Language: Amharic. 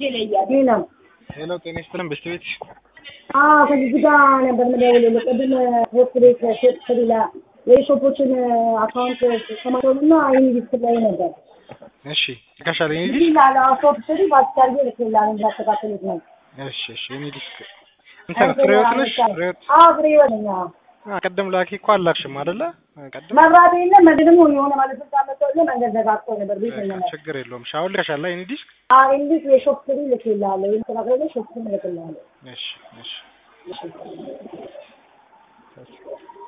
ሄሎ ጤና ይስጥልን በስተቤት ከዚህ ጋር ነበር መደወል ለቀደም ወቅት ቤት ሸጥ ስለላ የሾፖችን አካውንት ከማውጣትና ኢንቪስት ላይ ነበር። እሺ ተካሻለ ኢንቪስት ይላል ሾፕ ስሪ ባስታርጌ ለከላን እንዳተካተሉት ነው። እሺ ኢንቪስት እንትን ፍሬዎት ነሽ ፍሬዎት ፍሬዎት ነኝ። ቀደም ላኪ እኮ አላክሽም አይደለ? ቀደም መብራት የለም መድንም የሆነ ማለት ተሳመጠው መንገድ ዘጋግቶ ነበር ቤት ነው። ችግር የለውም ሻውል ለሻላ ኢንቪስት ኢንቪስት የሾፕ ስሪ ለከላን ለተናገረ ሾፕ ስሪ ለከላን። እሺ